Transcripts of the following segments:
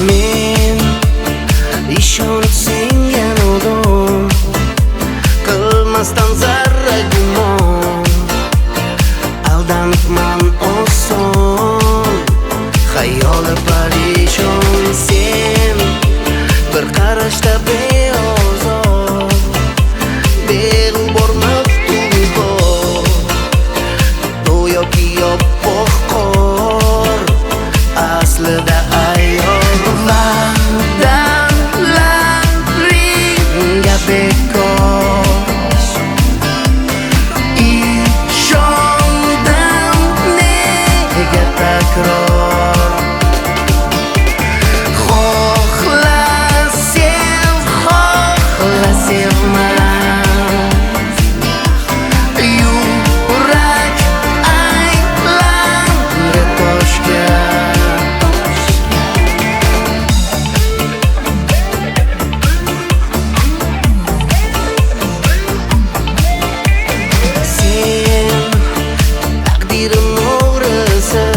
Men ishonib sengan odam, qilmasdan zarra gumon. Aldanibman oson, xayoli parishon. Sen bir qarashda beozor, beg'u bormab tuyg'u, go'yoki yoppoq qor, aslida ayyor. Va'dalaringga bekor, ishondim nega takror. Xohla sev, xohla sevma, yurak aylandi toshga. Taqdirim o'g'risi,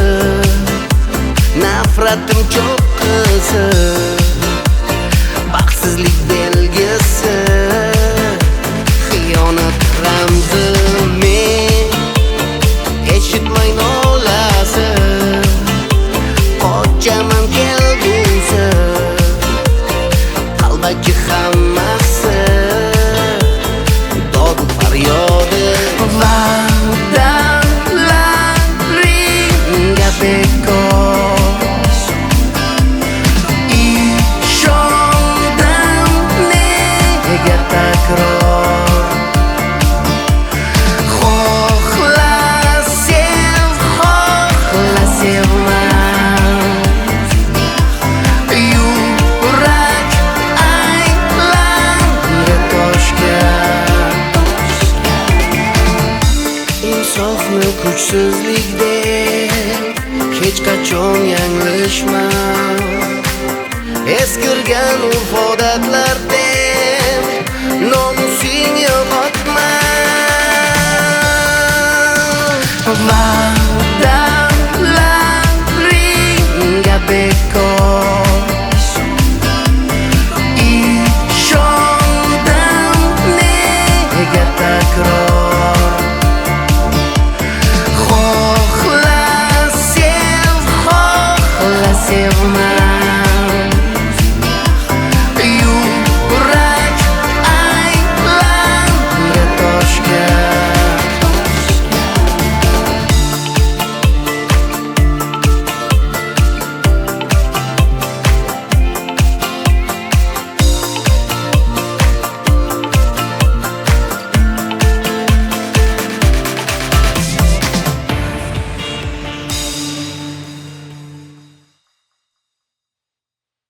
nafratim cho'qqisi, baxtsizlik belgisi, xiyonat ramzi. Men eshitmay nolasi, qochaman kelgusi, qalbaki hammasi dod faryodi. Va'dalaringga bekor, ishondim nega takror. Xohla sev, xohla sevma, yurak aylandi toshga. Insofni kuchsizlik deb hech qachon yanglishma, eskirgan urf-odatlar deb nomusing yo'q